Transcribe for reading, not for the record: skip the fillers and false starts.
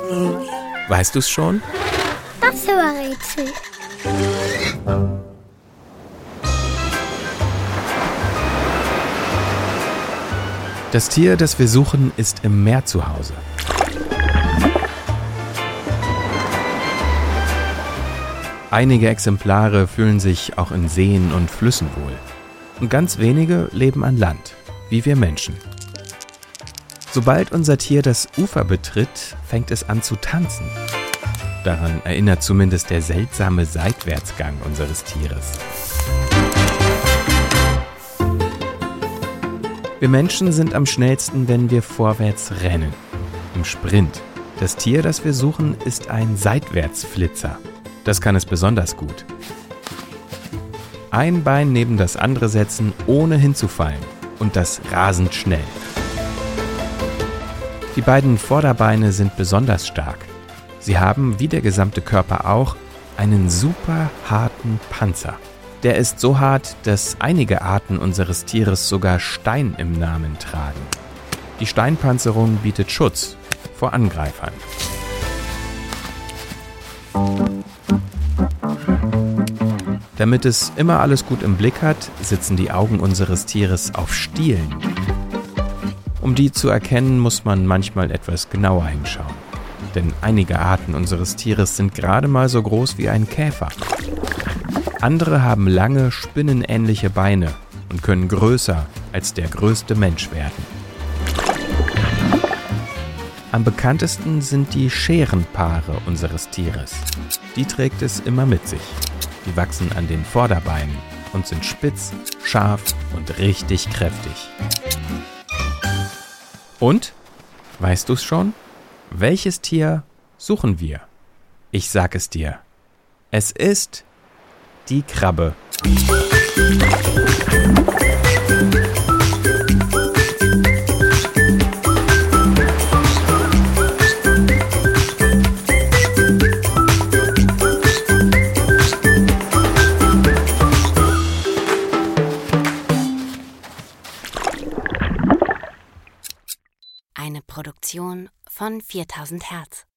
Weißt du's schon? Das war Rätsel. Das Tier, das wir suchen, ist im Meer zu Hause. Einige Exemplare fühlen sich auch in Seen und Flüssen wohl. Und ganz wenige leben an Land, wie wir Menschen. Sobald unser Tier das Ufer betritt, fängt es an zu tanzen. Daran erinnert zumindest der seltsame Seitwärtsgang unseres Tieres. Wir Menschen sind am schnellsten, wenn wir vorwärts rennen, im Sprint. Das Tier, das wir suchen, ist ein Seitwärtsflitzer. Das kann es besonders gut. Ein Bein neben das andere setzen, ohne hinzufallen, und das rasend schnell. Die beiden Vorderbeine sind besonders stark. Sie haben, wie der gesamte Körper auch, einen super harten Panzer. Der ist so hart, dass einige Arten unseres Tieres sogar Stein im Namen tragen. Die Steinpanzerung bietet Schutz vor Angreifern. Damit es immer alles gut im Blick hat, sitzen die Augen unseres Tieres auf Stielen. Um die zu erkennen, muss man manchmal etwas genauer hinschauen. Denn einige Arten unseres Tieres sind gerade mal so groß wie ein Käfer. Andere haben lange, spinnenähnliche Beine und können größer als der größte Mensch werden. Am bekanntesten sind die Scherenpaare unseres Tieres. Die trägt es immer mit sich. Die wachsen an den Vorderbeinen und sind spitz, scharf und richtig kräftig. Und? Weißt du's schon? Welches Tier suchen wir? Ich sag es dir. Es ist die Krabbe. Eine Produktion von 4000 Hertz.